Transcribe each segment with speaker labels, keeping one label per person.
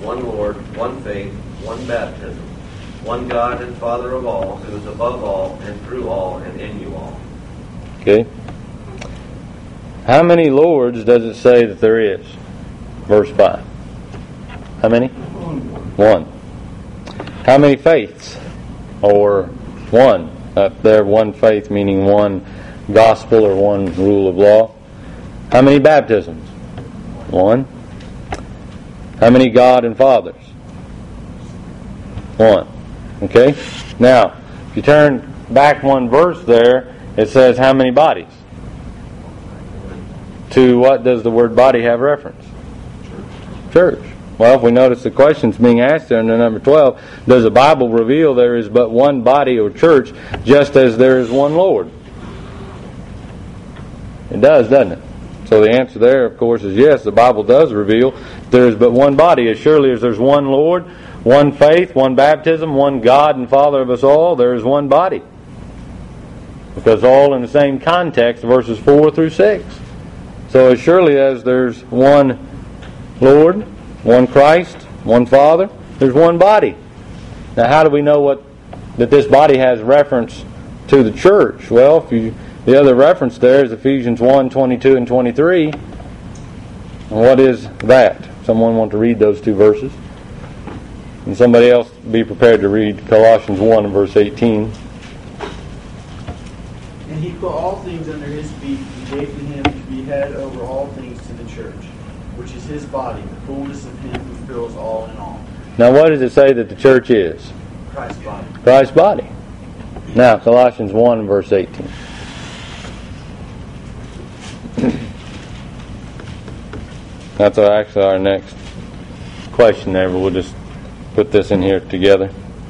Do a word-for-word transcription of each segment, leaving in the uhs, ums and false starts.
Speaker 1: one Lord, one faith, one baptism, one God and Father of all, who is above all, and through all, and in you all.
Speaker 2: Okay. How many Lords does it say that there is? Verse five. How many? One. How many faiths? Or one. Up there, one faith meaning one gospel or one rule of law. How many baptisms? One. How many God and Fathers? One. Okay? Now, if you turn back one verse there, it says how many bodies? To what does the word body have reference? Church. Well, if we notice the questions being asked there in the number twelve, does the Bible reveal there is but one body or church, just as there is one Lord? It does, doesn't it? So the answer there, of course, is yes, the Bible does reveal there is but one body. As surely as there's one Lord, one faith, one baptism, one God and Father of us all, there is one body. Because all in the same context, verses four through six. So as surely as there's one Lord, one Christ, one Father, there's one body. Now how do we know what that this body has reference to the church? Well, if you, the other reference there is Ephesians one, twenty-two and twenty-three. And what is that? Someone want to read those two verses? And somebody else be prepared to read Colossians one and verse eighteen.
Speaker 3: And he put all things under his feet and gave to him to be head over all things to the church, which is his body, the fullness of him who fills all in all.
Speaker 2: Now what does it say that the church is?
Speaker 3: Christ's body.
Speaker 2: Christ's body. Now, Colossians one and verse eighteen. That's our, actually our next question there, but we'll just put this in here together.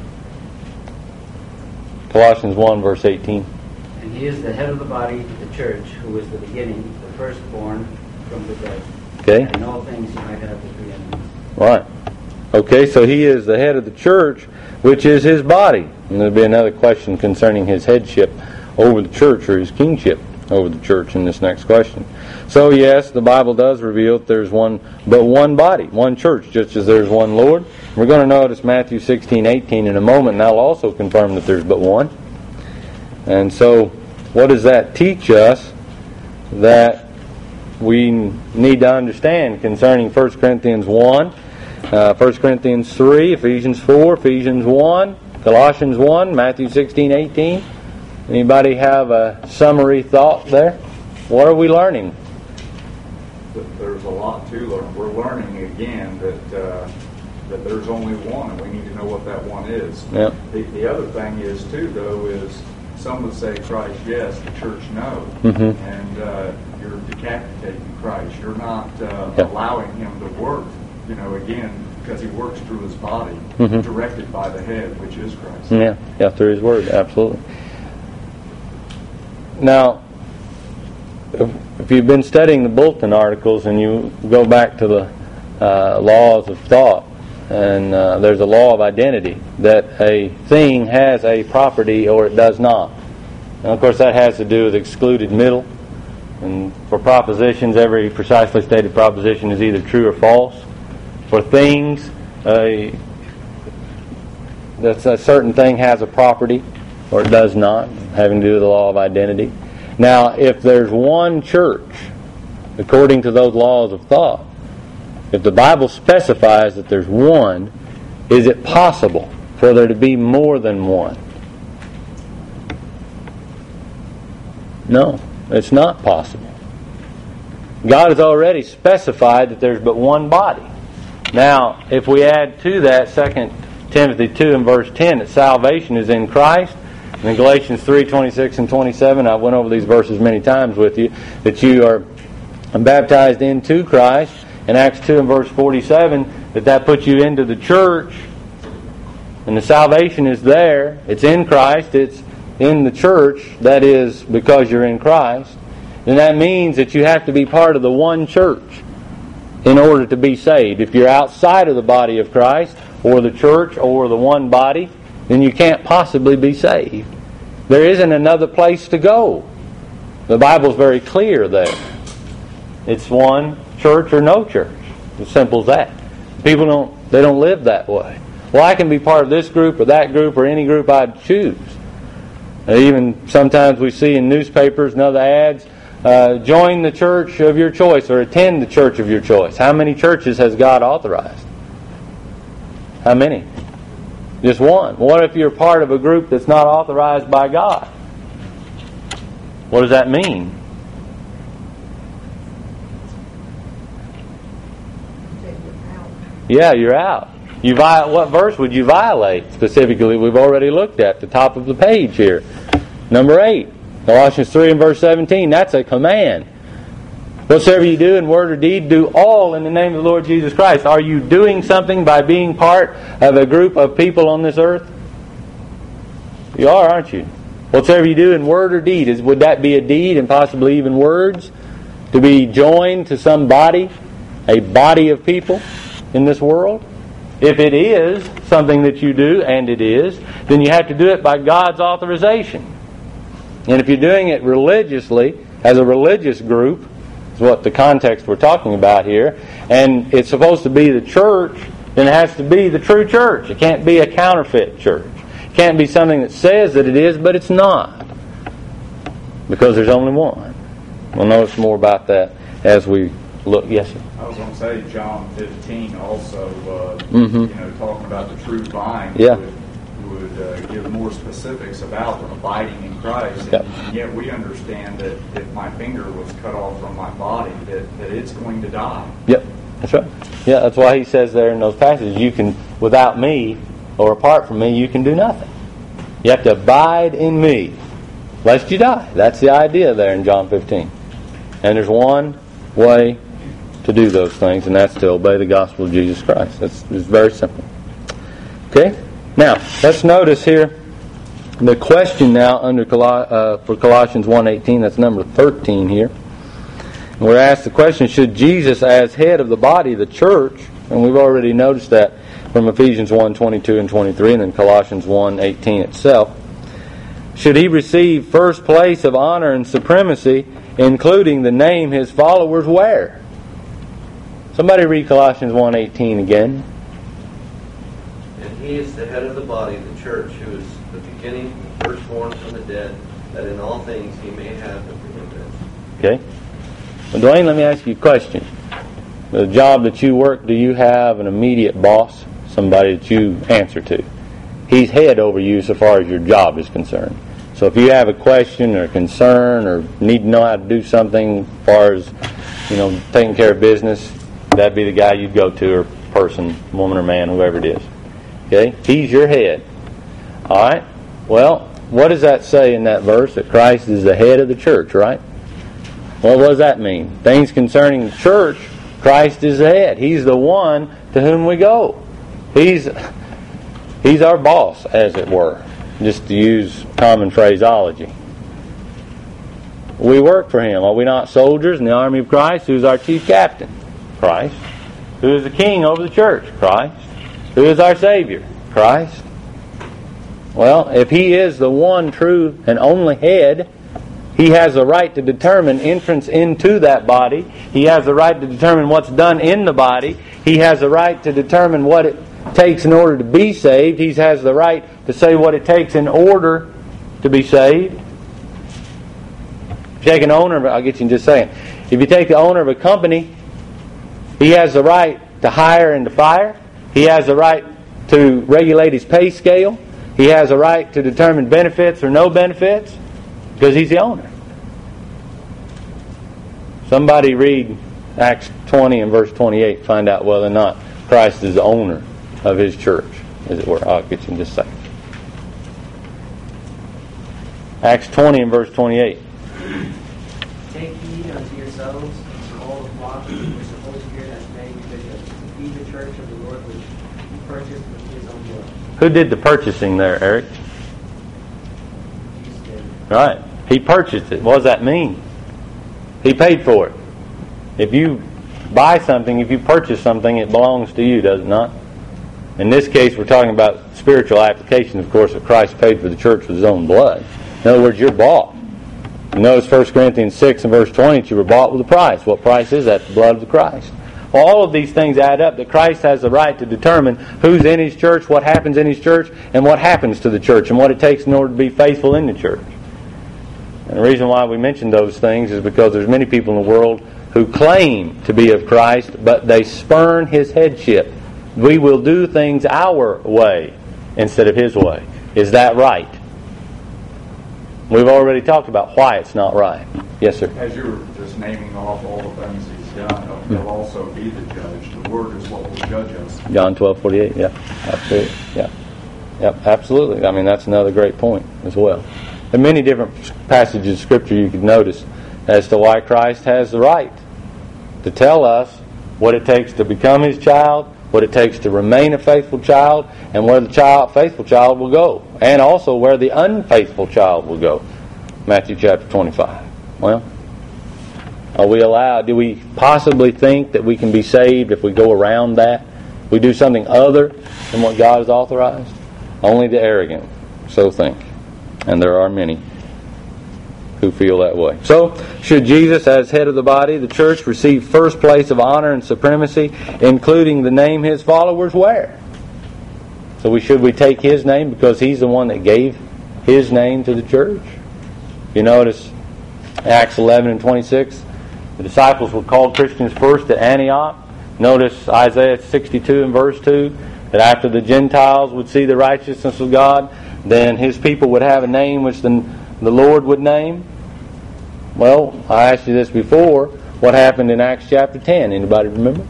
Speaker 2: Colossians one verse eighteen.
Speaker 4: And he is the head of the body, the church, who is the beginning, the firstborn from the dead.
Speaker 2: Okay.
Speaker 4: And in all things he might have the preeminence.
Speaker 2: Right. Okay, so he is the head of the church, which is his body. And there'll be another question concerning his headship over the church, or his kingship over the church in this next question. So yes, the Bible does reveal that there's one, but one body, one church, just as there's one Lord. We're going to notice Matthew sixteen, eighteen in a moment, and that'll also confirm that there's but one. And so, what does that teach us that we need to understand concerning First Corinthians one, uh, First Corinthians three, Ephesians four, Ephesians one, Colossians one, Matthew sixteen, eighteen? Anybody have a summary thought there? What are we learning?
Speaker 5: There's a lot to learn. We're learning again that uh, that there's only one, and we need to know what that one is.
Speaker 2: Yep.
Speaker 5: The, the other thing is, too, though, is some would say Christ yes, the church no.
Speaker 2: Mm-hmm.
Speaker 5: And uh, you're decapitating Christ. You're not uh,
Speaker 2: Yep.
Speaker 5: allowing him to work, you know, again, because he works through his body,
Speaker 2: Mm-hmm.
Speaker 5: directed by the head, which is Christ.
Speaker 2: Yeah, yeah, through his word, absolutely. Now, if, if you've been studying the bulletin articles and you go back to the uh, laws of thought, and uh, there's a law of identity, that a thing has a property or it does not. And of course that has to do with excluded middle. And for propositions, every precisely stated proposition is either true or false. For things, a, that's a certain thing has a property or it does not, having to do with the law of identity. Now, if there's one church, according to those laws of thought, if the Bible specifies that there's one, is it possible for there to be more than one? No, it's not possible. God has already specified that there's but one body. Now, if we add to that Second Timothy two and verse ten, that salvation is in Christ, and in Galatians three, twenty-six and twenty-seven, I went over these verses many times with you, that you are baptized into Christ, in Acts two and verse forty-seven, that that puts you into the church, and the salvation is there, it's in Christ, it's in the church, that is because you're in Christ, then that means that you have to be part of the one church in order to be saved. If you're outside of the body of Christ, or the church, or the one body, then you can't possibly be saved. There isn't another place to go. The Bible's very clear there. It's one church or no church. As simple as that. People don't They don't live that way. Well, I can be part of this group or that group or any group I choose. Uh, even sometimes we see in newspapers and other ads, uh, join the church of your choice or attend the church of your choice. How many churches has God authorized? How many? Just one. What if you're part of a group that's not authorized by God? What does that mean? Yeah, you're out. You vi- what verse would you violate specifically? We've already looked at the top of the page here. Number eight, Colossians three and verse seventeen. That's a command. Whatsoever you do in word or deed, do all in the name of the Lord Jesus Christ. Are you doing something by being part of a group of people on this earth? You are, aren't you? Whatsoever you do in word or deed, is would that be a deed and possibly even words? To be joined to some body, a body of people in this world? If it is something that you do, and it is, then you have to do it by God's authorization. And if you're doing it religiously, as a religious group, is what the context we're talking about here, and it's supposed to be the church, then it has to be the true church. It can't be a counterfeit church. It can't be something that says that it is, but it's not. Because there's only one. We'll notice more about that as we look. Yes, sir.
Speaker 5: I was going to say John fifteen also, uh,
Speaker 2: Mm-hmm.
Speaker 5: you know, talking about the true vine,
Speaker 2: Yeah.
Speaker 5: would, would uh, give more specifics about abiding in Christ.
Speaker 2: Yep.
Speaker 5: And yet we understand that if my finger was cut off from my body, that, that it's going to die.
Speaker 2: Yep, that's right. Yeah, that's why he says there in those passages, you can, without me or apart from me, you can do nothing. You have to abide in me, lest you die. That's the idea there in John fifteen. And there's one way to do those things, and that's to obey the gospel of Jesus Christ. That's it's very simple. Okay? Now, let's notice here the question now under Col- uh, for Colossians one eighteen, that's number thirteen here. And we're asked the question, should Jesus as head of the body, the church, and we've already noticed that from Ephesians one twenty-two and twenty-three, and then Colossians one eighteen itself, should he receive first place of honor and supremacy, including the name his followers wear? Somebody read Colossians one eighteen again.
Speaker 1: And he is the head of the body, the church, who is the beginning, the firstborn from the dead, that in all things he may have the preeminence.
Speaker 2: Okay. Well, Dwayne, let me ask you a question. The job that you work, do you have an immediate boss? Somebody that you answer to? He's head over you so far as your job is concerned. So if you have a question or concern or need to know how to do something as far as, you know, taking care of business, that'd be the guy you'd go to, or person, woman or man, whoever it is. Okay? He's your head. All right? Well, what does that say in that verse? That Christ is the head of the church, right? Well, what does that mean? Things concerning the church, Christ is the head. He's the one to whom we go. He's He's our boss, as it were, just to use common phraseology. We work for Him. Are we not soldiers in the army of Christ? Who's our chief captain? Christ. Who is the king over the church? Christ. Who is our Savior? Christ. Well, if He is the one true and only head, He has the right to determine entrance into that body. He has the right to determine what's done in the body. He has the right to determine what it takes in order to be saved. He has the right to say what it takes in order to be saved. If you take an owner, I'll get you in just a second. If you take the owner of a company, he has the right to hire and to fire. He has the right to regulate his pay scale. He has a right to determine benefits or no benefits because he's the owner. Somebody read Acts twenty and verse twenty-eight, find out whether or not Christ is the owner of His church, as it were. I'll get you in just a second. Acts twenty and verse twenty-eight.
Speaker 6: Take heed unto yourselves and to all the flock which the Holy Spirit has made you bishops, to feed the church of the Lord which He purchased with His own blood.
Speaker 2: Who did the purchasing there, Eric?
Speaker 6: Jesus did.
Speaker 2: Right. He purchased it. What does that mean? He paid for it. If you buy something, if you purchase something, it belongs to you, does it not? In this case, we're talking about spiritual application, of course, that Christ paid for the church with His own blood. In other words, you're bought. You notice First Corinthians six and verse twenty that you were bought with a price. What price is that? The blood of the Christ. Well, all of these things add up that Christ has the right to determine who's in His church, what happens in His church, and what happens to the church, and what it takes in order to be faithful in the church. And the reason why we mention those things is because there's many people in the world who claim to be of Christ, but they spurn His headship. We will do things our way instead of His way. Is that right? We've already talked about why it's not right. Yes, sir.
Speaker 5: As you were just naming off all the things He's done, He'll also be the judge. The Word is what will judge us.
Speaker 2: John twelve forty-eight. Yeah, absolutely. Yeah, yep, absolutely. I mean, that's another great point as well. There are many different passages of Scripture you could notice as to why Christ has the right to tell us what it takes to become His child, what it takes to remain a faithful child, and where the child, faithful child will go, and also where the unfaithful child will go. Matthew chapter twenty-five. Well, are we allowed, do we possibly think that we can be saved if we go around that? We do something other than what God has authorized? Only the arrogant so think. And there are many who feel that way. So, should Jesus, as head of the body, the church, receive first place of honor and supremacy, including the name His followers wear? So, we should we take His name because He's the one that gave His name to the church? You notice Acts eleven and twenty-six, the disciples were called Christians first at Antioch. Notice Isaiah sixty-two and verse two, that after the Gentiles would see the righteousness of God, then His people would have a name which the, the Lord would name. Well, I asked you this before. What happened in Acts chapter ten? Anybody remember?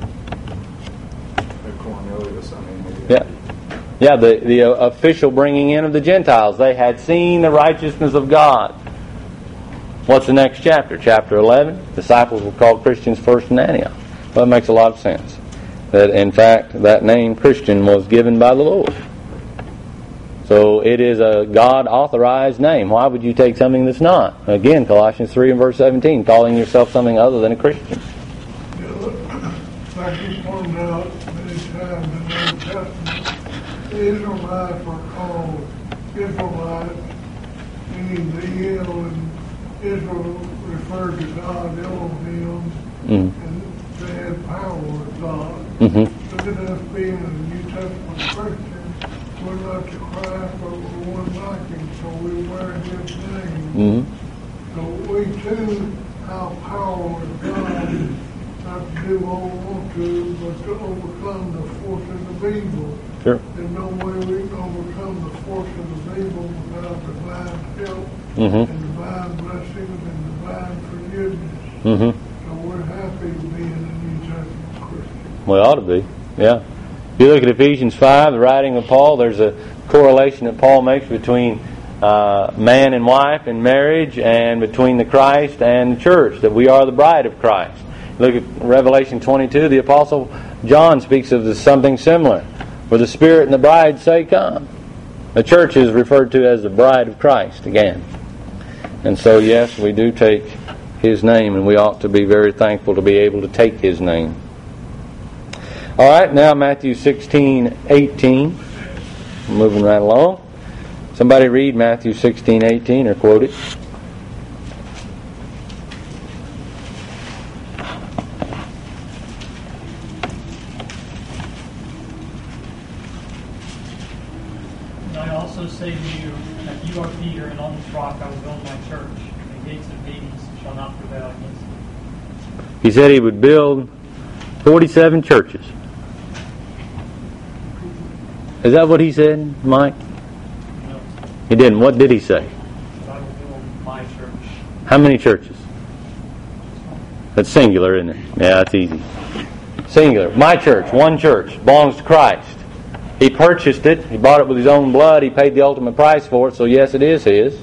Speaker 5: Cornelius, I mean,
Speaker 2: yeah. Yeah, the, the uh, official bringing in of the Gentiles. They had seen the righteousness of God. What's the next chapter? Chapter eleven. Disciples were called Christians first in Antioch. Well, that makes a lot of sense. That, in fact, that name Christian was given by the Lord. So it is a God-authorized name. Why would you take something that's not? Again, Colossians three and verse seventeen, calling yourself something other than a Christian.
Speaker 7: Like you pointed out many times in the Old Testament, the Israelites were called Israelites, meaning the El, and Israel referred to God, Elohim,
Speaker 2: Mm-hmm.
Speaker 7: and they had power with God.
Speaker 2: Mm-hmm.
Speaker 7: Look at us being a New Testament Christian. We're not to Christ, but we're one like Him, so we wear His name.
Speaker 2: Mm-hmm.
Speaker 7: So we too have power with God, not to do what we want to, but to overcome the forces of evil.
Speaker 2: Sure.
Speaker 7: There's no way we can overcome the forces of evil without divine help,
Speaker 2: Mm-hmm.
Speaker 7: and divine blessings and divine forgiveness.
Speaker 2: Mm-hmm.
Speaker 7: So we're happy to be in the New Testament Christian.
Speaker 2: We ought to be, yeah. If you look at Ephesians five, the writing of Paul, there's a correlation that Paul makes between uh, man and wife in marriage and between the Christ and the church, that we are the bride of Christ. Look at Revelation twenty-two, the Apostle John speaks of something similar, where the Spirit and the bride say, come. The church is referred to as the bride of Christ again. And so, yes, we do take His name, and we ought to be very thankful to be able to take His name. All right, now Matthew sixteen eighteen. Moving right along. Somebody read Matthew sixteen eighteen or quote it.
Speaker 8: And I also say to you that you are Peter, and on this rock I will build my church, and the gates of Hades shall not prevail against it.
Speaker 2: He said He would build forty-seven churches. Is that what He said, Mike?
Speaker 8: No,
Speaker 2: He didn't. What did He say?
Speaker 8: but I will build my church.
Speaker 2: How many churches? That's singular, isn't it? Yeah, that's easy. Singular. My church, one church, belongs to Christ. He purchased it. He bought it with His own blood. He paid the ultimate price for it. So yes, it is His.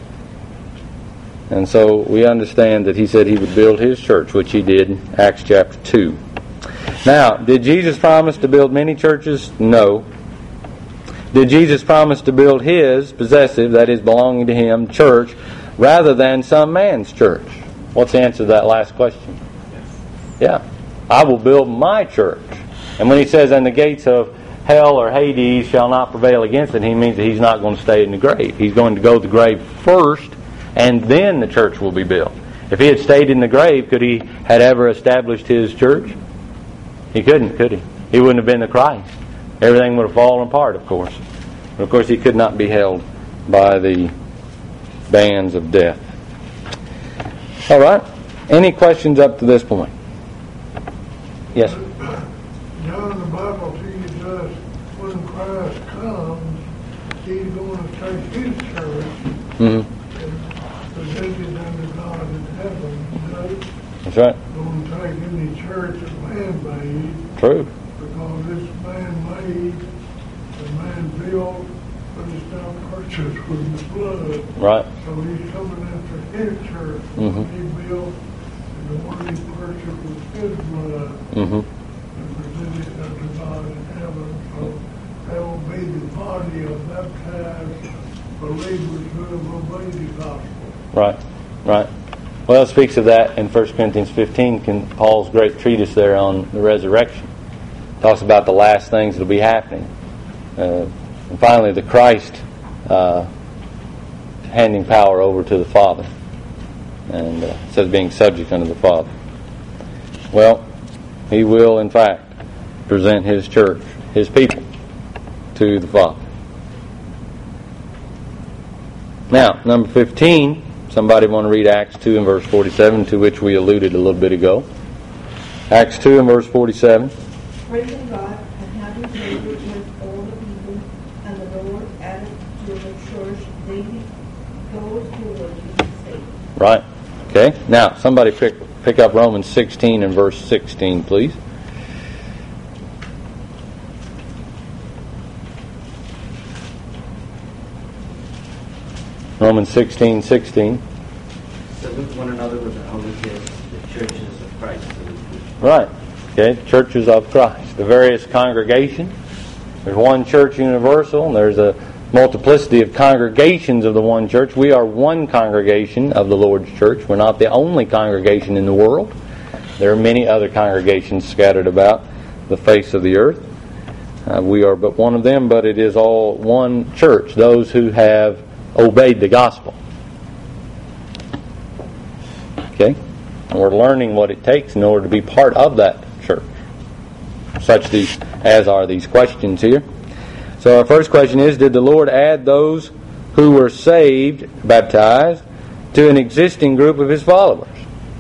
Speaker 2: And so we understand that He said He would build His church, which He did in Acts chapter two. Now, did Jesus promise to build many churches? No. Did Jesus promise to build His possessive, that is belonging to Him, church, rather than some man's church? What's the answer to that last question? Yeah. I will build my church. And when He says, and the gates of hell or Hades shall not prevail against it, He means that He's not going to stay in the grave. He's going to go to the grave first, and then the church will be built. If He had stayed in the grave, could He had ever established His church? He couldn't, could he? He wouldn't have been the Christ. Everything would have fallen apart, of course. But of course, he could not be held by the bands of death. All right. Any questions up to this point? Yes.
Speaker 7: Now in the Bible teaches us when Christ comes, He's going to take His church
Speaker 2: Mm-hmm.
Speaker 7: and present it unto God in heaven. You know?
Speaker 2: That's right.
Speaker 7: Going to take any church that man made,
Speaker 2: True.
Speaker 7: because this man made, the man built, but it's not purchased with the blood.
Speaker 2: Right.
Speaker 7: So He's coming after His church, the
Speaker 2: Mhm.
Speaker 7: one He built, and the one He purchased with His blood.
Speaker 2: Mm-hmm.
Speaker 7: And present it unto God in heaven. So that will be the body of baptized believers who have obeyed the gospel.
Speaker 2: Right. Right. Well, it speaks of that in First Corinthians fifteen, Paul's great treatise there on the resurrection. Talks about the last things that will be happening. Uh, and finally, the Christ uh, handing power over to the Father. And uh, it says being subject unto the Father. Well, He will, in fact, present His church, His people, to the Father. Now, number fifteen, somebody want to read Acts two and verse forty-seven, to which we alluded a little bit ago. Acts two and verse forty-seven.
Speaker 9: Praising God and having favor with all the people, and the Lord added to the church daily those who were being saved.
Speaker 2: Right. Okay. Now, somebody pick pick up Romans sixteen and verse sixteen, please. Romans sixteen, sixteen.
Speaker 4: Salute one another with a holy kiss, the churches of Christ.
Speaker 2: Right. Okay. Churches of Christ. The various congregations. There's one church universal, and there's a multiplicity of congregations of the one church. We are one congregation of the Lord's church. We're not the only congregation in the world. There are many other congregations scattered about the face of the earth. Uh, we are but one of them, but it is all one church, those who have obeyed the gospel. Okay? And we're learning what it takes in order to be part of that church. Such these as are these questions here. So our first question is, did the Lord add those who were saved, baptized, to an existing group of His followers?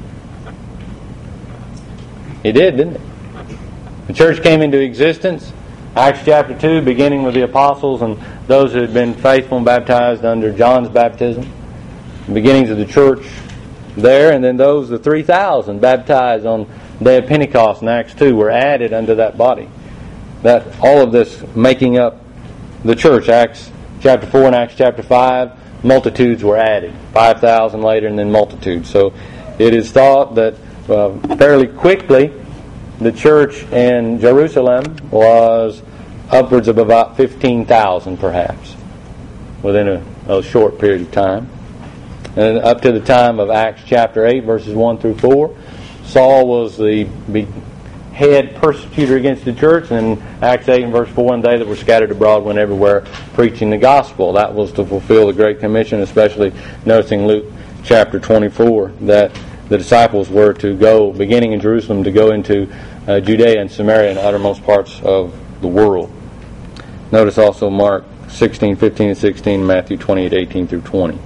Speaker 2: He did, didn't He? The church came into existence, Acts chapter two, beginning with the apostles and those who had been faithful and baptized under John's baptism. The beginnings of the church there, and then those, the three thousand baptized on the day of Pentecost in Acts two, were added unto that body. That all of this making up the church. Acts chapter four and Acts chapter five, multitudes were added. five thousand later, and then multitudes. So it is thought that uh, fairly quickly the church in Jerusalem was upwards of about fifteen thousand perhaps within a, a short period of time. And up to the time of Acts chapter eight, verses one through four, Saul was the head persecutor against the church, and Acts eight and verse four, and they that were scattered abroad went everywhere preaching the gospel. That was to fulfill the Great Commission, especially noticing Luke chapter twenty-four, that the disciples were to go, beginning in Jerusalem, to go into uh, Judea and Samaria and uttermost parts of the world. Notice also Mark sixteen, fifteen, and sixteen, Matthew twenty-eight, eighteen through twenty.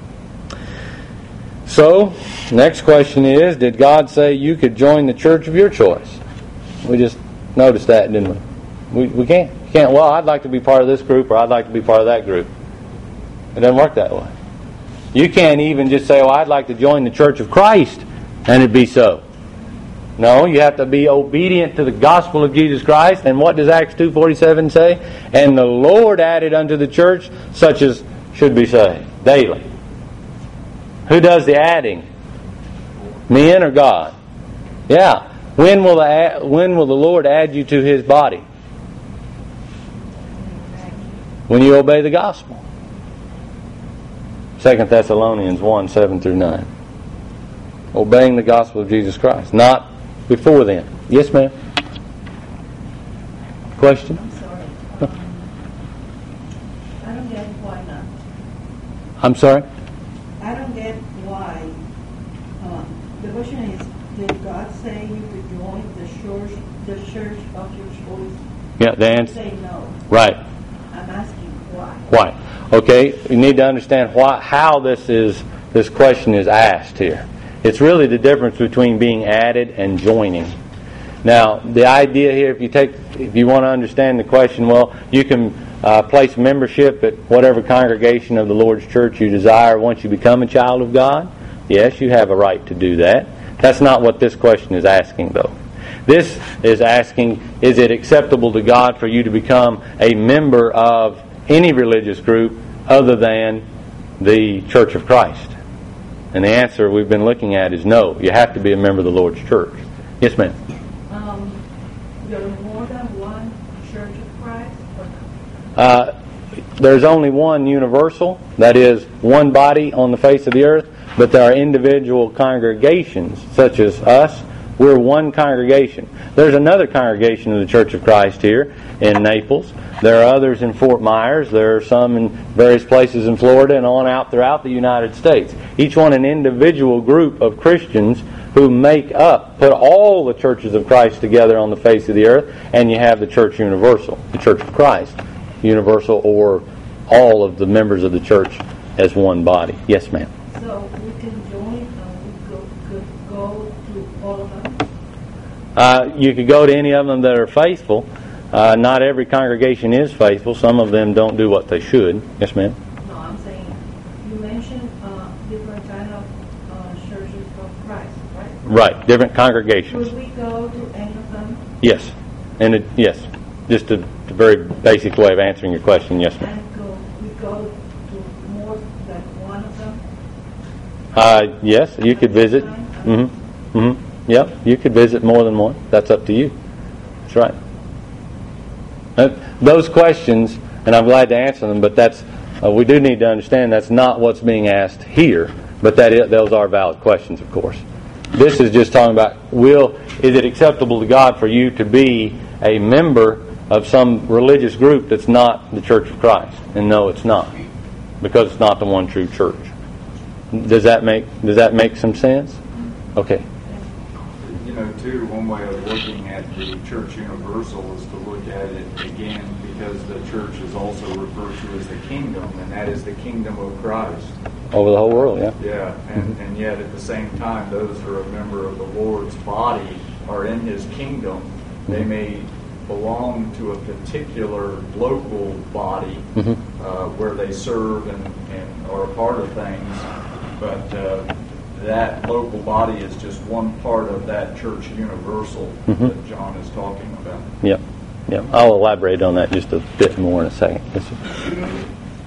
Speaker 2: So, next question is, did God say you could join the church of your choice? We just noticed that, didn't we? We, we can't. You can't, well, I'd like to be part of this group, or I'd like to be part of that group. It doesn't work that way. You can't even just say, oh, I'd like to join the church of Christ, and it be so. No, you have to be obedient to the gospel of Jesus Christ. And what does Acts two forty-seven say? And the Lord added unto the church such as should be saved daily. Who does the adding? Men or God? Yeah. When will the when will the Lord add you to His body? When you obey the gospel. Second Thessalonians one, seven through nine. Obeying the gospel of Jesus Christ. Not before then. Yes, ma'am? Question?
Speaker 9: I'm sorry. Um, I don't get why not.
Speaker 2: I'm sorry?
Speaker 9: I don't get why. Um, the question is, did God say you could join the church, the church of your choice?
Speaker 2: Yeah, the answer.
Speaker 9: Say no.
Speaker 2: Right.
Speaker 9: I'm asking why.
Speaker 2: Why? Okay, you need to understand why, how this is this question is asked here. It's really the difference between being added and joining. Now, the idea here, if you take, if you want to understand the question, well, you can uh, place membership at whatever congregation of the Lord's church you desire once you become a child of God. Yes, you have a right to do that. That's not what this question is asking, though. This is asking, is it acceptable to God for you to become a member of any religious group other than the Church of Christ? And the answer we've been looking at is no. You have to be a member of the Lord's church. Yes, ma'am.
Speaker 9: Um, there are more than one Church of Christ?
Speaker 2: Uh, there's only one universal, that is, one body on the face of the earth, but there are individual congregations, such as us. We're one congregation. There's another congregation of the Church of Christ here in Naples. There are others in Fort Myers. There are some in various places in Florida and on out throughout the United States. Each one an individual group of Christians who make up, put all the churches of Christ together on the face of the earth, and you have the Church Universal, the Church of Christ, universal, or all of the members of the church as one body. Yes, ma'am.
Speaker 9: So we can join, uh, we go, could go to all of them?
Speaker 2: Uh, you could go to any of them that are faithful. Uh, not every congregation is faithful. Some of them don't do what they should. Yes, ma'am?
Speaker 9: No, I'm saying, you mentioned uh, different kind of uh, churches of Christ, right?
Speaker 2: Right, different congregations.
Speaker 9: Could we go to any of them?
Speaker 2: Yes, and it, yes, just a, a very basic way of answering your question. Yes, ma'am.
Speaker 9: And go, we go to more than one of them?
Speaker 2: Uh, yes, you could visit. Mm-hmm. Mm-hmm. Yep, you could visit more than one. That's up to you. That's right. Uh, those questions, and I'm glad to answer them, but that's uh, we do need to understand that's not what's being asked here. But that is, those are valid questions, of course. This is just talking about, will is it acceptable to God for you to be a member of some religious group that's not the Church of Christ? And no, it's not, because it's not the one true church. Does that make Does that make some sense? Okay.
Speaker 5: You know, too, one way of looking at the Church Universal is to look at it again because the church is also referred to as the kingdom, and that is the kingdom of Christ.
Speaker 2: Over the whole world, yeah.
Speaker 5: Yeah, and,
Speaker 2: Mm-hmm.
Speaker 5: and yet at the same time, those who are a member of the Lord's body are in His kingdom. They may belong to a particular local body
Speaker 2: Mm-hmm.
Speaker 5: uh, where they serve and, and are a part of things, but uh, that local body is just one part of that church universal
Speaker 2: Mm-hmm.
Speaker 5: that John is talking about.
Speaker 2: Yep. Yep. I'll elaborate on that just a bit more in a second. Yes, sir.
Speaker 7: You know,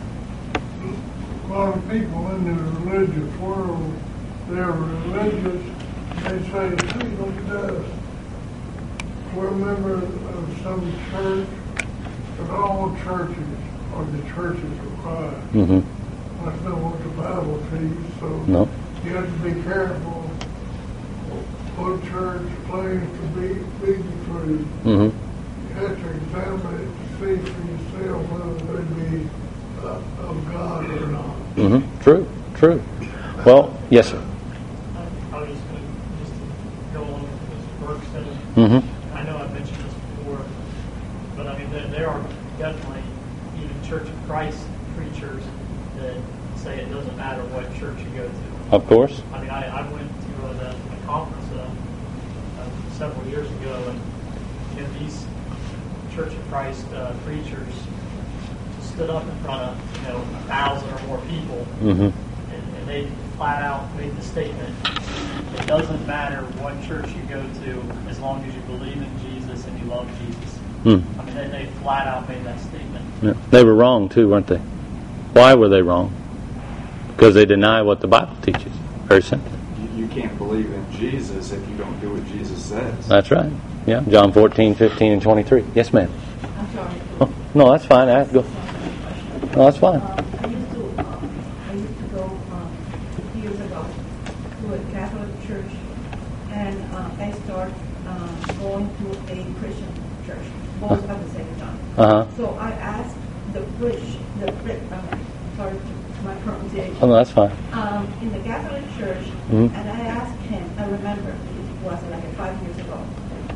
Speaker 7: a lot of people in the religious world, they're religious, they say, hey, look at us. We're members of some church, but all churches are the churches of Christ.
Speaker 2: Mm-hmm.
Speaker 7: That's not what the Bible says, so
Speaker 2: No.
Speaker 7: you have to be careful what church claims to be, be the truth.
Speaker 2: Mm-hmm.
Speaker 7: You have to examine it to see for yourself whether they be uh, of God or not.
Speaker 2: Mm-hmm. True. True. Well, yes, sir.
Speaker 8: I was just going to just to go on with Mister Burke said.
Speaker 2: Mm-hmm.
Speaker 8: I know I've mentioned this before, but I mean, there, there are definitely even Church of Christ preachers that say it doesn't matter what church you go to.
Speaker 2: Of course.
Speaker 8: I mean, I, I went to a, a conference uh, uh, several years ago, and you know, these Church of Christ uh, preachers stood up in front of, you know, a thousand or more people,
Speaker 2: Mm-hmm.
Speaker 8: and, and they flat out made the statement, it doesn't matter what church you go to as long as you believe in Jesus and you love Jesus.
Speaker 2: Mm.
Speaker 8: I mean, they, they flat out made that statement.
Speaker 2: Yeah. They were wrong too, weren't they? Why were they wrong? Because they deny what the Bible teaches. Very simple.
Speaker 5: You, you can't believe in Jesus if you don't do what Jesus says.
Speaker 2: That's right. Yeah. John fourteen, fifteen, and twenty-three. Yes, ma'am.
Speaker 9: I'm sorry.
Speaker 2: Oh, no, that's fine. I go. No, that's fine.
Speaker 9: Uh, I used to, uh, I used to go um, years ago to a Catholic church, and uh, I started uh, going to a Christian church, both at the same time.
Speaker 2: Uh-huh.
Speaker 9: So I asked the priest, the priest, um, sorry, my pronunciation.
Speaker 2: Oh, no, that's fine.
Speaker 9: Um, in the Catholic Church,
Speaker 2: Mhm.
Speaker 9: and I asked him, I remember, it was like five years ago,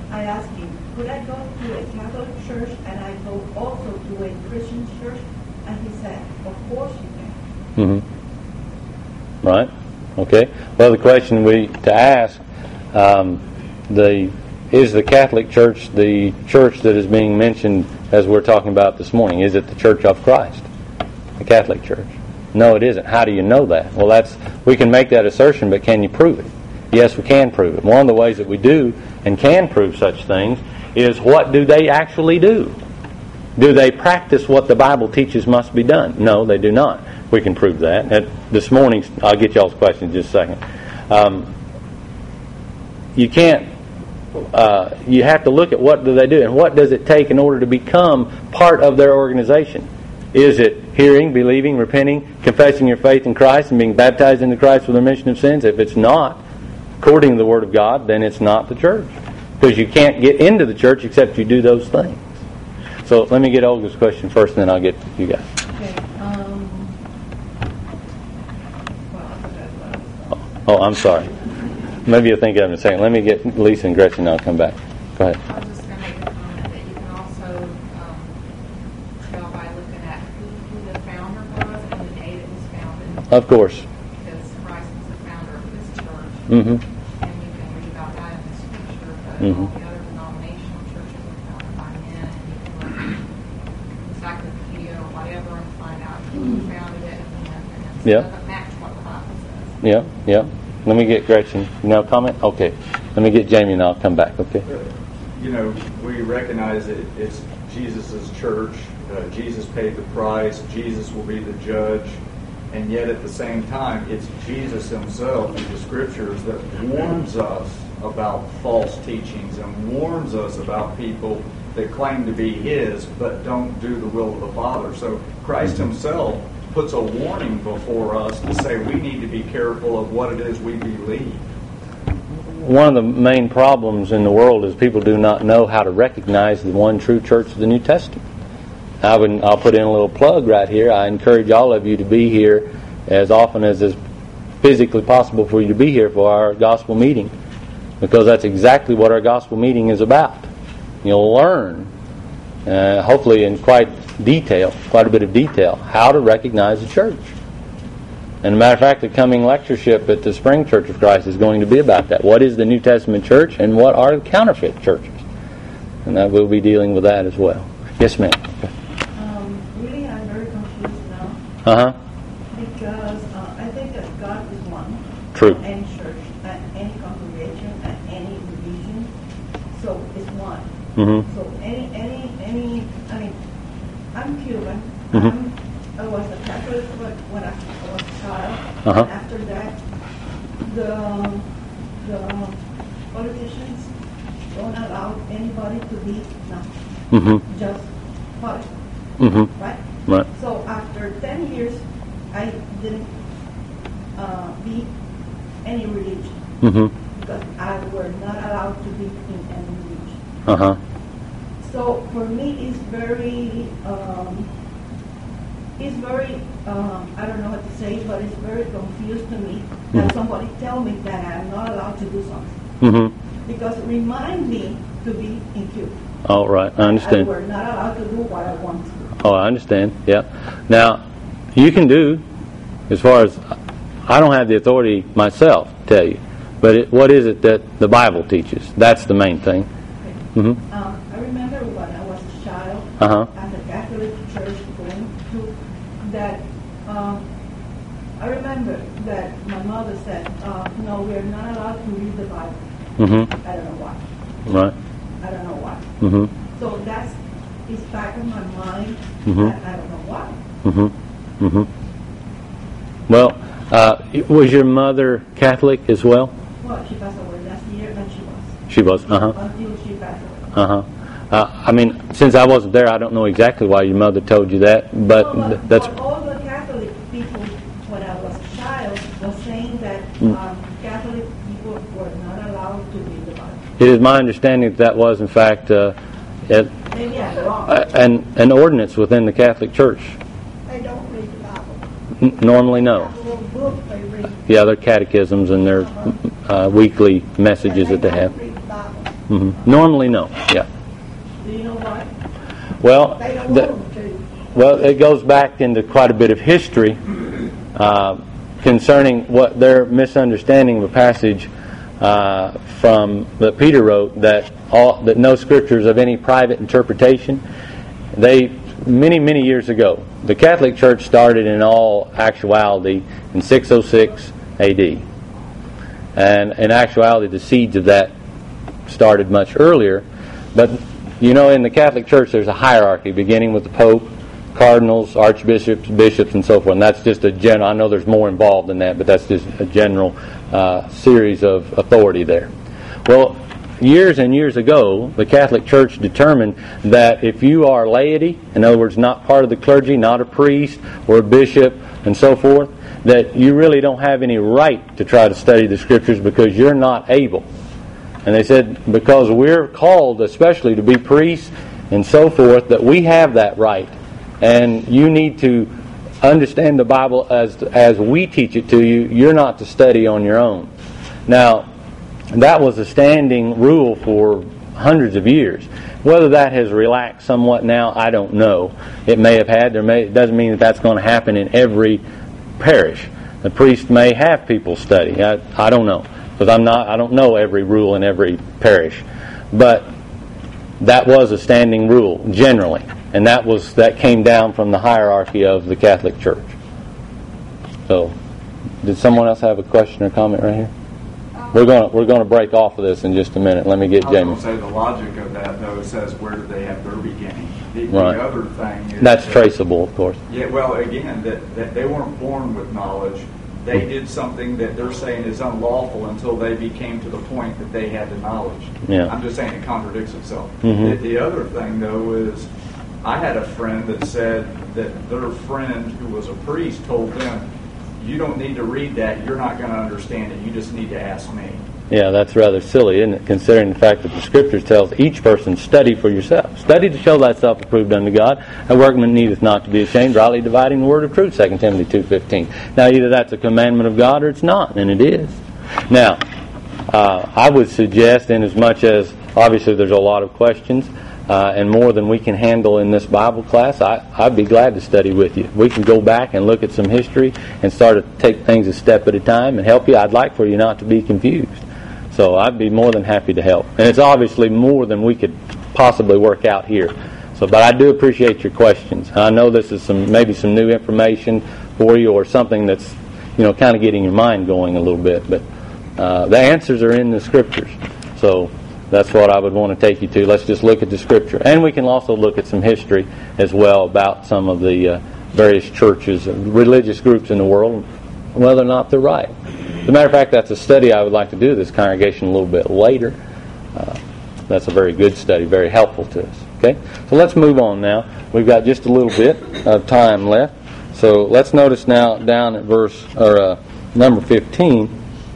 Speaker 9: I asked him, could I go to a Catholic church and I go also to a Christian church? And he said, of course you can.
Speaker 2: Mm-hmm. Right. Okay. Well, the question we to ask, um, the is the Catholic Church the church that is being mentioned as we're talking about this morning? Is it the Church of Christ, the Catholic Church? No, it isn't. How do you know that? Well, that's we can make that assertion, but can you prove it? Yes, we can prove it. One of the ways that we do and can prove such things is what do they actually do? Do they practice what the Bible teaches must be done? No, they do not. We can prove that. At this morning, I'll get y'all's question in just a second. Um, you can't. Uh, you have to look at what do they do and what does it take in order to become part of their organization. Is it hearing, believing, repenting, confessing your faith in Christ, and being baptized into Christ for the remission of sins? If it's not, according to the Word of God, then it's not the church. Because you can't get into the church except you do those things. So let me get Olga's question first, and then I'll get you guys.
Speaker 9: Okay. Um, well, I forgot what I was saying.
Speaker 2: Oh, I'm sorry. Maybe you'll think of it in a second. Let me get Lisa and Gretchen, and I'll come back. Go ahead.
Speaker 10: I was just going to make a comment that you can also um, tell by looking at who, who the founder was and the day it was founded.
Speaker 2: Of course.
Speaker 10: Because Christ was the founder of this church.
Speaker 2: Mm-hmm.
Speaker 10: And you can read about that in the scripture, but
Speaker 2: Mm-hmm.
Speaker 10: all the other denominational churches were founded by men, and you can look at encyclopedia or whatever and find out who founded it and when, and it
Speaker 2: Yeah.
Speaker 10: doesn't match what the Bible says.
Speaker 2: Yeah, yeah. Let me get Gretchen. Now comment? Okay. Let me get Jamie and I'll come back, okay?
Speaker 5: You know, we recognize that it's Jesus' church. Uh, Jesus paid the price. Jesus will be the judge. And yet at the same time, it's Jesus himself in the scriptures that warns us about false teachings and warns us about people that claim to be his but don't do the will of the Father. So Christ himself puts a warning before us to say we need to be careful of what it is we believe.
Speaker 2: One of the main problems in the world is people do not know how to recognize the one true church of the New Testament. I would, I'll put in a little plug right here. I encourage all of you to be here as often as is physically possible for you to be here for our gospel meeting, because that's exactly what our gospel meeting is about. You'll learn, uh, hopefully in quite detail, quite a bit of detail, how to recognize the church. And as a matter of fact, the coming lectureship at the Spring Church of Christ is going to be about that. What is the New Testament church and what are the counterfeit churches? And that we'll be dealing with that as well. Yes, ma'am.
Speaker 9: Um, really, I'm very confused now.
Speaker 2: Uh-huh.
Speaker 9: Because uh, I think that God is one.
Speaker 2: True.
Speaker 9: Any church, at any congregation, at any religion. So it's one.
Speaker 2: Mm-hmm.
Speaker 9: So any, any, any, I mean, I'm Cuban.
Speaker 2: Mm-hmm.
Speaker 9: I'm, I was a Catholic when I was a child.
Speaker 2: Uh-huh.
Speaker 9: And after that, the, the politicians don't allow anybody to be nothing.
Speaker 2: Mm-hmm.
Speaker 9: Just politics.
Speaker 2: Mm-hmm.
Speaker 9: Right?
Speaker 2: Right.
Speaker 9: So after ten years, I didn't uh, be any religion.
Speaker 2: Mm-hmm.
Speaker 9: Because I were not allowed to be in any religion.
Speaker 2: Uh-huh.
Speaker 9: So for me, it's very, um, it's very, um, I don't know what to say, but it's very confused to me that
Speaker 2: Mhm.
Speaker 9: somebody tell me that I'm not allowed to do something.
Speaker 2: Mm-hmm.
Speaker 9: Because it remind me to be in Cuba.
Speaker 2: All right. I
Speaker 9: I
Speaker 2: understand.
Speaker 9: were not allowed to do what I want to.
Speaker 2: Oh, I understand. Yeah. Now, you can do, as far as, I don't have the authority myself to tell you, but it, what is it that the Bible teaches? That's the main thing.
Speaker 9: Okay.
Speaker 2: Mm-hmm.
Speaker 9: Um, I remember when I was a child
Speaker 2: Uh-huh.
Speaker 9: at the Catholic Church going to that. Um, I remember that my mother said, uh, "No, we are not allowed to read the Bible."
Speaker 2: Mm-hmm.
Speaker 9: I don't know why.
Speaker 2: Right.
Speaker 9: I don't know why.
Speaker 2: Mm-hmm.
Speaker 9: So that's is back in my mind.
Speaker 2: Mhm.
Speaker 9: That I don't know why.
Speaker 2: Mm-hmm. Mm-hmm. Well, uh, was your mother Catholic as well?
Speaker 9: Well, she passed away last year, and she was.
Speaker 2: She was. Uh-huh.
Speaker 9: Until she passed away.
Speaker 2: Uh-huh. Uh, I mean, since I wasn't there, I don't know exactly why your mother told you that, but
Speaker 9: No,
Speaker 2: th- that's...
Speaker 9: but all the Catholic people, when I was a child, was saying that
Speaker 2: Mm.
Speaker 9: um, Catholic people were not allowed to read the Bible.
Speaker 2: It is my understanding that that was, in fact, uh, it,
Speaker 9: Maybe I'm wrong.
Speaker 2: uh, an, an ordinance within the Catholic Church.
Speaker 7: They don't read the Bible.
Speaker 2: N- normally, no.
Speaker 7: A little book they read.
Speaker 2: Yeah, their catechisms and their uh, weekly messages that they
Speaker 7: don't
Speaker 2: have.
Speaker 7: read the Bible.
Speaker 2: Mm-hmm. Normally, no. Yeah.
Speaker 9: Do you know why?
Speaker 2: Well,
Speaker 9: They don't
Speaker 2: the,
Speaker 9: want them to.
Speaker 2: well, it goes back into quite a bit of history uh, concerning what their misunderstanding of a passage uh, from that Peter wrote, that all that no scriptures of any private interpretation. They many many years ago, the Catholic Church started in all actuality in six oh six A D, and in actuality, the seeds of that started much earlier. But you know, in the Catholic Church, there's a hierarchy beginning with the Pope, cardinals, archbishops, bishops, and so forth. And that's just a general. I know there's more involved than that, but that's just a general uh, series of authority there. Well, years and years ago, the Catholic Church determined that if you are laity, in other words, not part of the clergy, not a priest or a bishop, and so forth, that you really don't have any right to try to study the Scriptures because you're not able. And they said, because we're called especially to be priests and so forth, that we have that right. And you need to understand the Bible as as we teach it to you. You're not to study on your own. Now, that was a standing rule for hundreds of years. Whether that has relaxed somewhat now, I don't know. It may have had. There may. It doesn't mean that that's going to happen in every parish. The priest may have people study. I, I don't know. Because I'm not, I don't know every rule in every parish, but that was a standing rule generally, and that was that came down from the hierarchy of the Catholic Church. So, did someone else have a question or comment right here? We're going to we're going to break off of this in just a minute. Let me get
Speaker 5: I was
Speaker 2: Jamie.
Speaker 5: going to say the logic of that though says where did they have their beginning? The,
Speaker 2: Right.
Speaker 5: the other thing is
Speaker 2: That's
Speaker 5: that-
Speaker 2: traceable, of course.
Speaker 5: Yeah, well, again, that, that they weren't born with knowledge. They did something that they're saying is unlawful until they became to the point that they had the knowledge.
Speaker 2: Yeah.
Speaker 5: I'm just saying it contradicts itself.
Speaker 2: Mhm.
Speaker 5: The, the other thing, though, is I had a friend that said that their friend who was a priest told them, you don't need to read that, you're not going to understand it, you just need to ask me.
Speaker 2: Yeah, that's rather silly, isn't it? Considering the fact that the Scriptures tells each person, study for yourself. Study to show thyself approved unto God. A workman needeth not to be ashamed, rightly dividing the word of truth, Second Timothy two fifteen. Now, either that's a commandment of God or it's not, and it is. Now, uh, I would suggest, in as much as obviously there's a lot of questions, uh, and more than we can handle in this Bible class, I, I'd be glad to study with you. We can go back and look at some history and start to take things a step at a time and help you. I'd like for you not to be confused. So I'd be more than happy to help. And it's obviously more than we could possibly work out here. So, but I do appreciate your questions. I know this is some maybe some new information for you or something that's, you know, kind of getting your mind going a little bit. But uh, the answers are in the Scriptures. So that's what I would want to take you to. Let's just look at the Scripture. And we can also look at some history as well about some of the uh, various churches, religious groups in the world, whether or not they're right. As a matter of fact, that's a study I would like to do this congregation a little bit later. Uh, that's a very good study, very helpful to us. Okay, so let's move on now. We've got just a little bit of time left. So let's notice now down at verse or uh, number fifteen.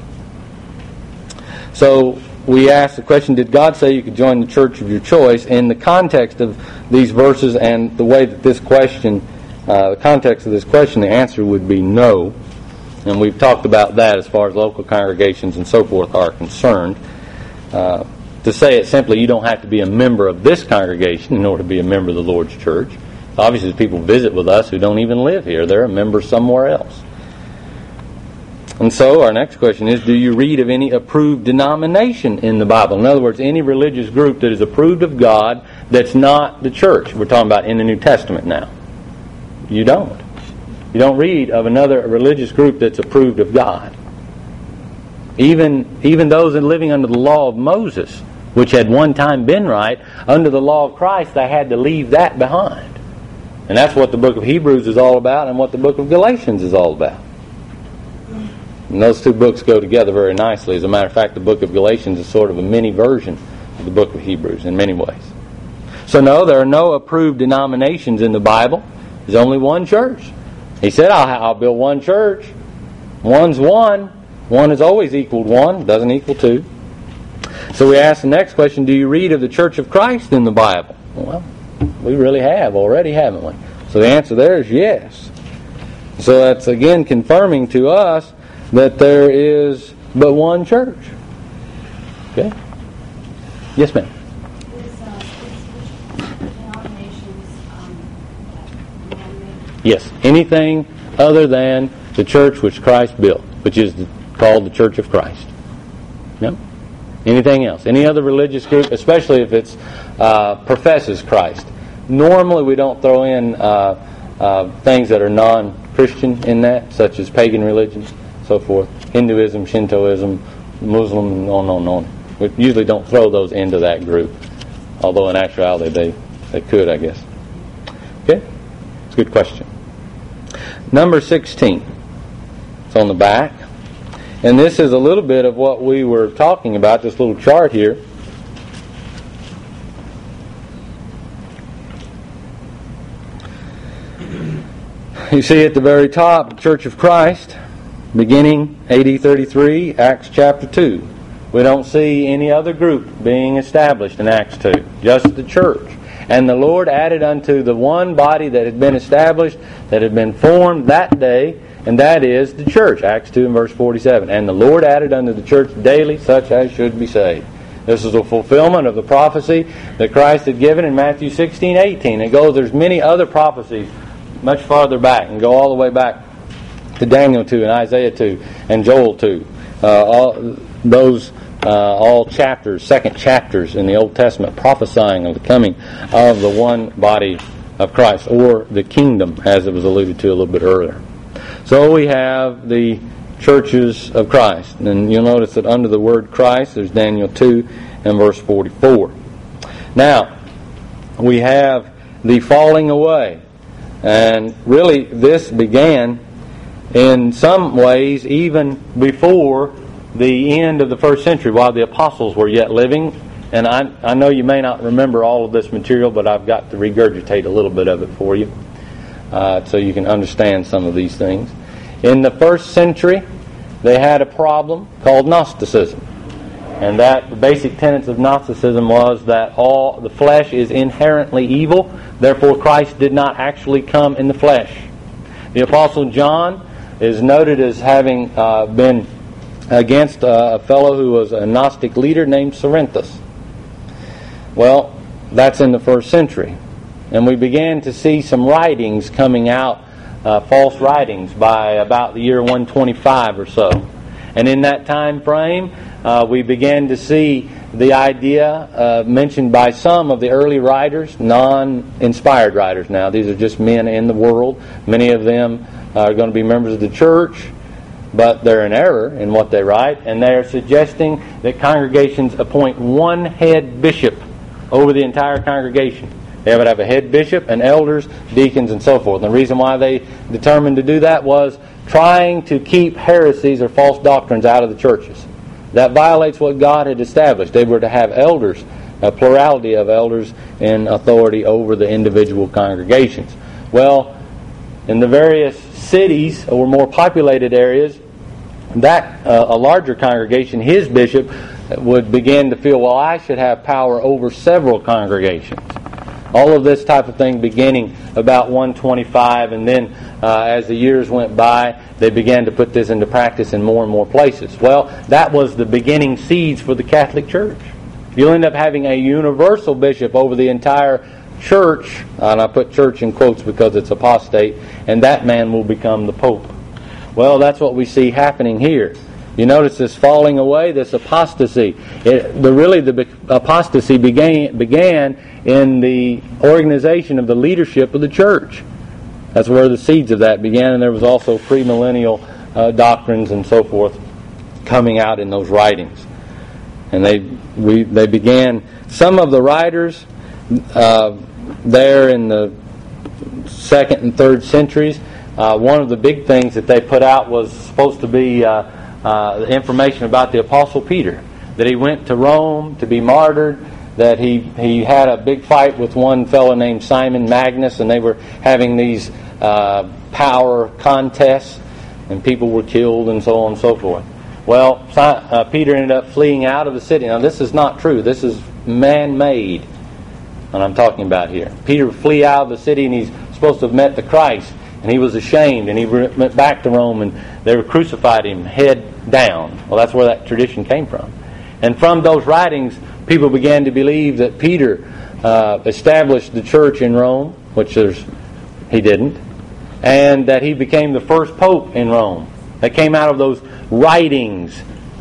Speaker 2: So we asked the question, did God say you could join the church of your choice? In the context of these verses and the way that this question, uh, the context of this question, the answer would be no. And we've talked about that as far as local congregations and so forth are concerned. Uh, to say it simply, you don't have to be a member of this congregation in order to be a member of the Lord's church. Obviously, people visit with us who don't even live here. They're a member somewhere else. And so our next question is, do you read of any approved denomination in the Bible? In other words, any religious group that is approved of God that's not the church. We're talking about in the New Testament now. You don't. You don't read of another religious group that's approved of God. Even, even those that are living under the law of Moses, which had one time been right, under the law of Christ, they had to leave that behind. And that's what the book of Hebrews is all about and what the book of Galatians is all about. And those two books go together very nicely. As a matter of fact, the book of Galatians is sort of a mini version of the book of Hebrews in many ways. So no, there are no approved denominations in the Bible. There's only one church. He said, I'll, I'll build one church. One's one. One is always equaled one. Doesn't equal two. So we ask the next question, do you read of the Church of Christ in the Bible? Well, we really have already, haven't we? So the answer there is yes. So that's again confirming to us that there is but one church. Okay? Yes, ma'am.
Speaker 11: Is, uh, is which denominations, um, man-made?
Speaker 2: Yes. Anything other than the church which Christ built, which is the, called the Church of Christ. No? Anything else? Any other religious group, especially if it's uh, professes Christ. Normally we don't throw in uh, uh, things that are non-Christian in that, such as pagan religions, so forth. Hinduism, Shintoism, Muslim, and on and on and on. We usually don't throw those into that group, although in actuality they, they could, I guess. Okay? It's a good question. Number sixteen. It's on the back. And this is a little bit of what we were talking about, this little chart here. You see at the very top, Church of Christ, beginning A D thirty-three, Acts chapter two. We don't see any other group being established in Acts two, just the church. And the Lord added unto the one body that had been established, that had been formed that day, and that is the church, Acts two and verse forty-seven. And the Lord added unto the church daily such as should be saved. This is a fulfillment of the prophecy that Christ had given in Matthew sixteen eighteen. It goes, there's many other prophecies much farther back, and go all the way back to Daniel two and Isaiah two and Joel two. Uh, all those uh, all chapters, second chapters in the Old Testament prophesying of the coming of the one body of Christ, or the kingdom, as it was alluded to a little bit earlier. So we have the churches of Christ. And you'll notice that under the word Christ, there's Daniel two and verse forty-four. Now, we have the falling away. And really, this began in some ways even before the end of the first century, while the apostles were yet living. And I, I know you may not remember all of this material, but I've got to regurgitate a little bit of it for you. Uh, so you can understand some of these things. In the first century, they had a problem called Gnosticism. And that the basic tenets of Gnosticism was that all the flesh is inherently evil, therefore Christ did not actually come in the flesh. The Apostle John is noted as having uh, been against uh, a fellow who was a Gnostic leader named Cerinthus. Well, that's in the first century. And we began to see some writings coming out, uh, false writings, by about the year one twenty-five or so. And in that time frame, uh, we began to see the idea uh, mentioned by some of the early writers, non-inspired writers now. These are just men in the world. Many of them are going to be members of the church, but they're in error in what they write. And they're suggesting that congregations appoint one head bishop over the entire congregation. They would have a head bishop and elders, deacons, and so forth. And the reason why they determined to do that was trying to keep heresies or false doctrines out of the churches. That violates what God had established. They were to have elders, a plurality of elders in authority over the individual congregations. Well, in the various cities or more populated areas, that uh, a larger congregation, his bishop, would begin to feel, well, I should have power over several congregations. All of this type of thing beginning about one twenty-five, and then uh, as the years went by, they began to put this into practice in more and more places. Well, that was the beginning seeds for the Catholic Church. You'll end up having a universal bishop over the entire church, and I put church in quotes because it's apostate, and that man will become the Pope. Well, that's what we see happening here. You notice this falling away, this apostasy. It, the, really, the apostasy began, began in the organization of the leadership of the church. That's where the seeds of that began, and there was also premillennial uh, doctrines and so forth coming out in those writings. And they we they began, some of the writers uh, there in the second and third centuries, uh, one of the big things that they put out was supposed to be uh, uh, information about the Apostle Peter, that he went to Rome to be martyred, that he, he had a big fight with one fellow named Simon Magnus, and they were having these uh, power contests, and people were killed and so on and so forth. Well, uh, Peter ended up fleeing out of the city. Now, this is not true. This is man-made, and I'm talking about here. Peter would flee out of the city, and he's supposed to have met the Christ, and he was ashamed, and he went back to Rome, and they crucified him head down. Well, that's where that tradition came from. And from those writings, people began to believe that Peter uh, established the church in Rome, which there's, he didn't, and that he became the first pope in Rome. That came out of those writings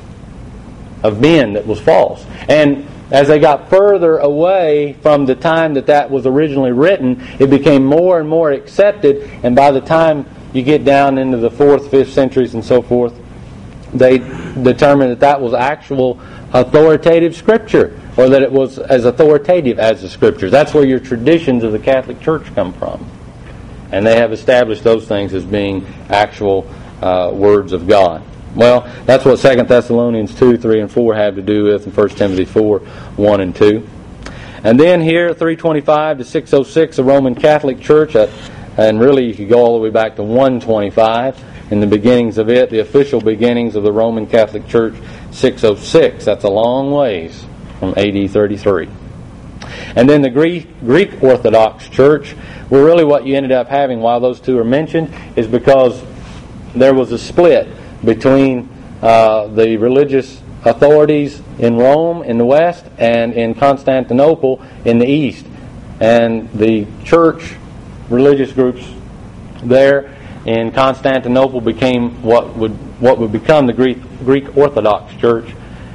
Speaker 2: of men that was false. And as they got further away from the time that that was originally written, it became more and more accepted, and by the time you get down into the fourth, fifth centuries and so forth, they determined that that was actual authoritative Scripture, or that it was as authoritative as the Scriptures. That's where your traditions of the Catholic Church come from. And they have established those things as being actual uh, words of God. Well, that's what Second Thessalonians two, three, and four have to do with, and First Timothy four, one and two. And then here, three twenty-five to six oh six, the Roman Catholic Church, uh, and really you could go all the way back to one twenty-five, in the beginnings of it, the official beginnings of the Roman Catholic Church, six oh six. That's a long ways from A D thirty-three. And then the Greek, Greek Orthodox Church, well, really what you ended up having while those two are mentioned is because there was a split between uh, the religious authorities in Rome in the west and in Constantinople in the east. And the church religious groups there in Constantinople became what would what would become the Greek Greek Orthodox Church,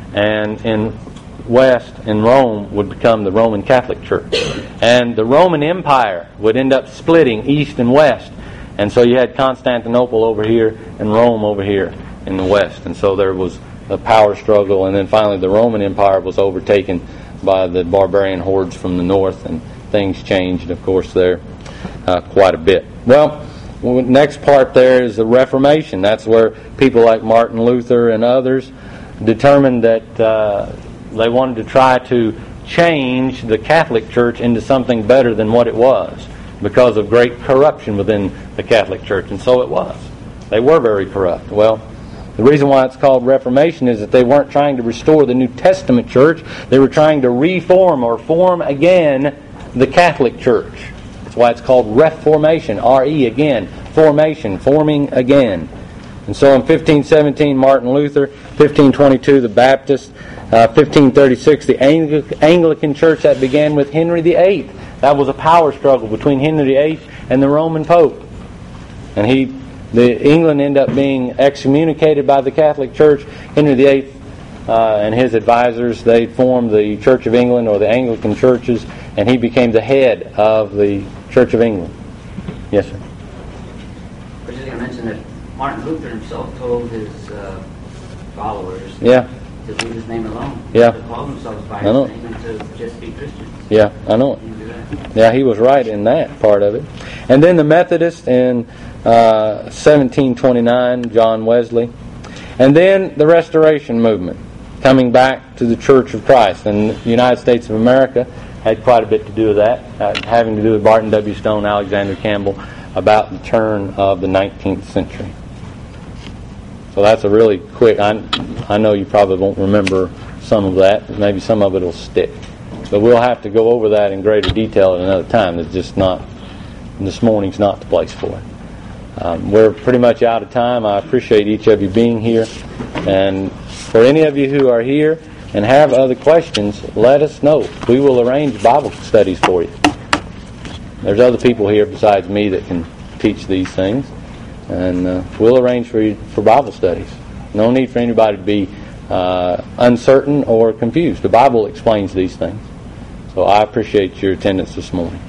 Speaker 2: and in west in Rome would become the Roman Catholic Church. And the Roman Empire would end up splitting east and west. And so you had Constantinople over here and Rome over here in the west. And so there was a power struggle, and then finally the Roman Empire was overtaken by the barbarian hordes from the north, and things changed, of course, there uh, quite a bit. Well, the next part there is the Reformation. That's where people like Martin Luther and others determined that uh, they wanted to try to change the Catholic Church into something better than what it was, because of great corruption within the Catholic Church. And so it was. They were very corrupt. Well, the reason why it's called Reformation is that they weren't trying to restore the New Testament church. They were trying to reform or form again the Catholic Church. That's why it's called Reformation. R E again. Formation. Forming again. And so in fifteen seventeen, Martin Luther. fifteen twenty-two, the Baptists. Uh, fifteen thirty-six, the Angli- Anglican Church, that began with Henry the Eighth. That was a power struggle between Henry the Eighth and the Roman Pope. And he, the England ended up being excommunicated by the Catholic Church. Henry the Eighth uh, and his advisors, they formed the Church of England, or the Anglican churches, and he became the head of the Church of England. Yes, sir.
Speaker 4: I was just going to mention that Martin Luther himself told his uh, followers
Speaker 2: yeah.
Speaker 4: to leave his name alone.
Speaker 2: Yeah.
Speaker 4: To call themselves by
Speaker 2: I know.
Speaker 4: his name and to just be Christians.
Speaker 2: Yeah, I know it. Yeah, he was right in that part of it. And then the Methodists in uh, seventeen twenty-nine, John Wesley. And then the Restoration Movement, coming back to the Church of Christ. And the United States of America had quite a bit to do with that, uh, having to do with Barton W. Stone, Alexander Campbell, about the turn of the nineteenth century. So that's a really quick, I, I know you probably won't remember some of that, maybe some of it will stick. But we'll have to go over that in greater detail at another time. It's just not, this morning's not the place for it. Um, we're pretty much out of time. I appreciate each of you being here. And for any of you who are here and have other questions, let us know. We will arrange Bible studies for you. There's other people here besides me that can teach these things. And uh, we'll arrange for you for Bible studies. No need for anybody to be uh, uncertain or confused. The Bible explains these things. So I appreciate your attendance this morning.